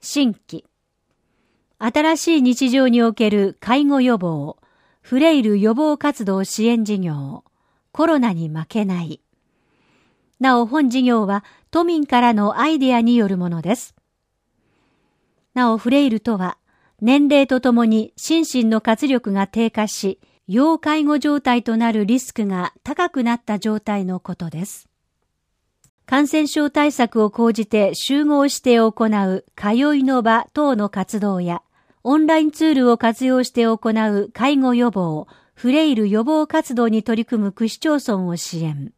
新規。新しい日常における介護予防、フレイル予防活動支援事業、コロナに負けない。なお本事業は都民からのアイデアによるものです。なおフレイルとは、年齢とともに心身の活力が低下し、要介護状態となるリスクが高くなった状態のことです。感染症対策を講じて集合して行う通いの場等の活動や、オンラインツールを活用して行う介護予防、フレイル予防活動に取り組む区市町村を支援。